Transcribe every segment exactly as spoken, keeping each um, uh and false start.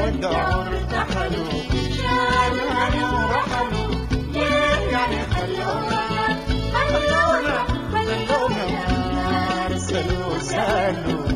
ودعوا ارتحلوا شالوا هنا ورحلوا ليه يعني خلونا خلونا خلونا ما رسلوا سالوا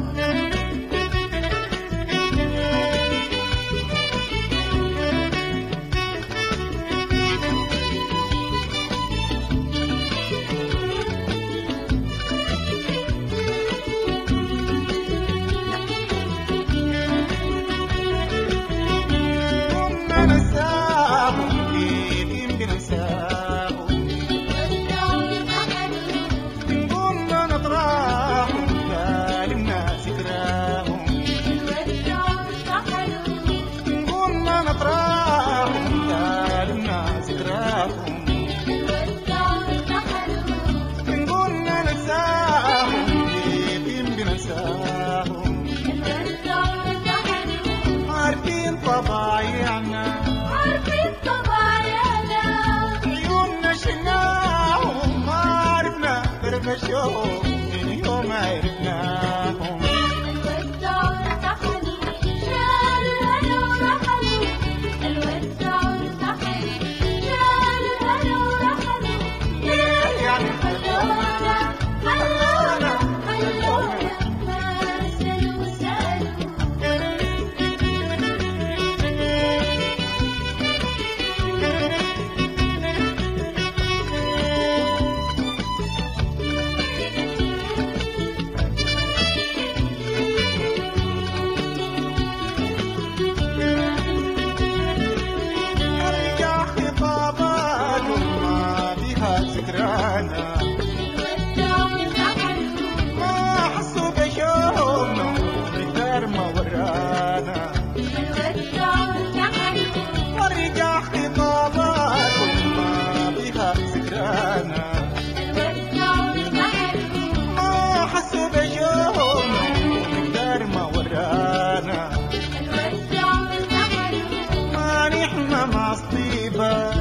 عارفين طبايعنا عارفين طبايعنا عيوننا شلناهم ما عرفنا فرفشوهم من يوم عرفناهم الودعوا ارتحلوا شالوا الهنا ورحلوا الودعوا ارتحلوا شالوا الهنا ورحلوا ليه يعني خلونا خلونا خلونا ما رسلوا سالوا ذكرانا الودعوا ارتحلوا ما حسوا بشوفنا مثل ما ورانا الودعوا ارتحلوا ورجع خطاباتهم ما بها ذكرانا الودعوا ارتحلوا ما حسوا بشوفنا مثل ما ورانا الودعوا ارتحلوا ما نحن مصيبة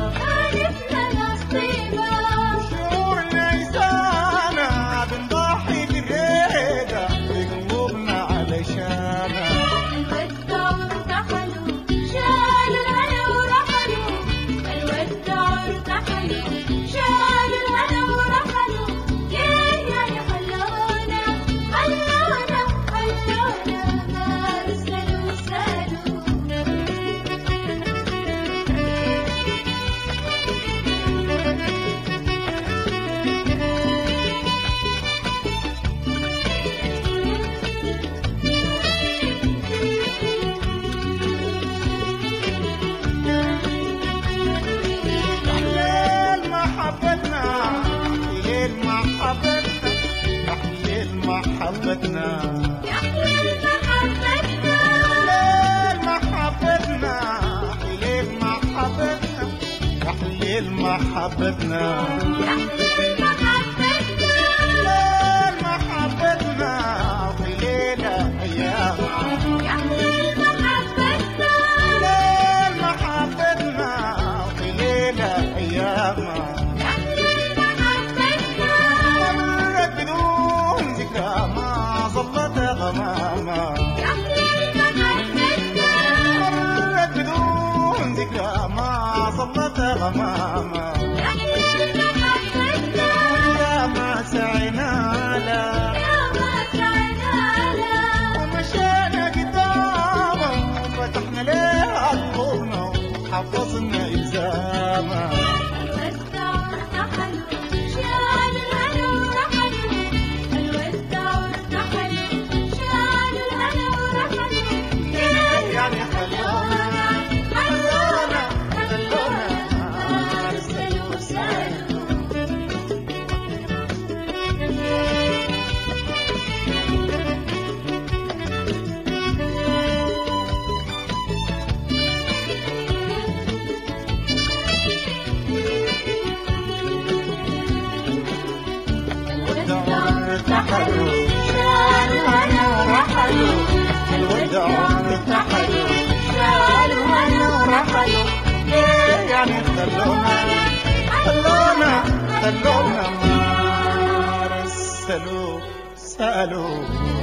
محبتنا يا حليل محبتنا ليل محبتنا ليل محبتنا يا حليل محبتنا يا حليل محبتنا ليل محبتنا في ليلة أيام يا حليل محبتنا ليل محبتنا في ليلة أيام يا حليل محبتنا مرت بدون ذكرى ما ظلت غمامة يا حليل محبتنا مرت بدون ذكرى ما ظلت غمامة يا حليل محبتنا يا ما سعينا له يا ما سعينا له ومشينا قدامه وفتحنا له قلوبنا وحفظنا إلزامه الودعوا ارتحلوا شالوا الهنا ورحلوا الودعوا ارتحلوا شالوا الهنا ورحلوا ليه يعني خلونا خلونا خلونا ما رسلوا سالوا الودعوا ارتحلوا شالوا الهنا ورحلوا الودعوا ارتحلوا شالوا الهنا ورحلوا ليه يعني خلونا خلونا خلونا ما رسلوا سالوا